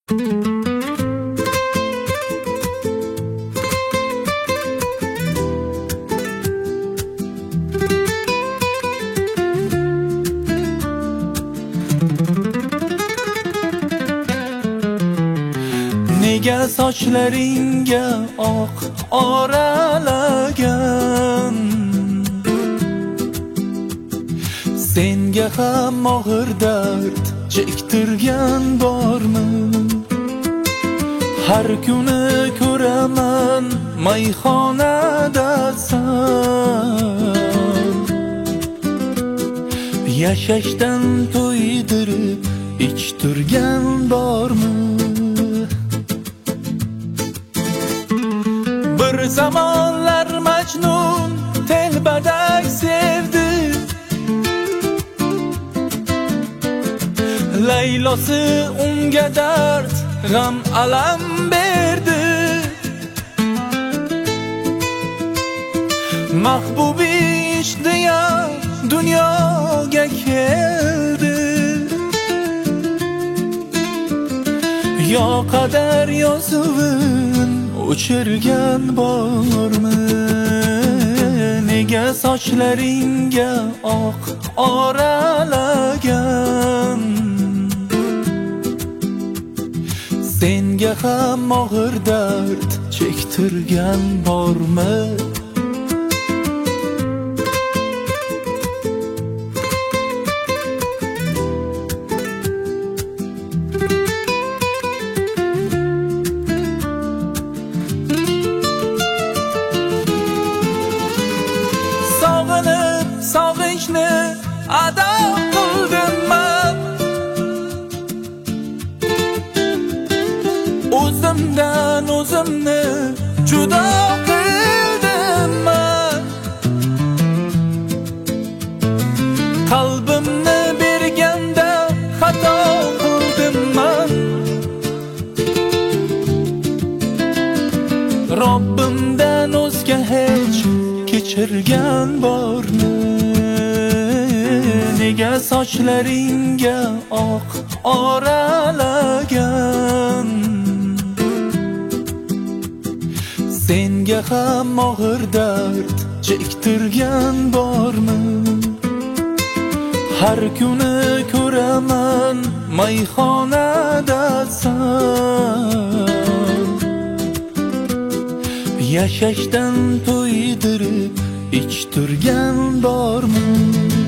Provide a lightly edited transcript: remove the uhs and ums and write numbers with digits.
Nega sochlaringga oq oralagan? Senga ham og'ir dard chektirgan bormi? Har kuni ko'raman mayxonadasan. Yashashdan to'ydirib ichtirgan bormi? Bir zamonlar Majnun telbadak sevdi, Laylosi unga dard, g'am, alam berdi. Mahbubi ishdiya dunyoga keldi. Yo qadar yozuvin o'chirgan bormi? Nega sochlaringga oq oralagan? Senga ham og'ir dard chektirgan bormi? Sog'inchni ado qildim men, o'zimdan o'zimni judo qildim men. Qalbimni berganda xato qildim men. Robbimdan o'zga hech kechirgan bormi? Nega sochlaringga oq oralagan? Senga ham og'ir dard chektirgan bormi? Har kuni ko'raman mayxonadasan. Yashashdan to'ydirib ichtirgan bormi?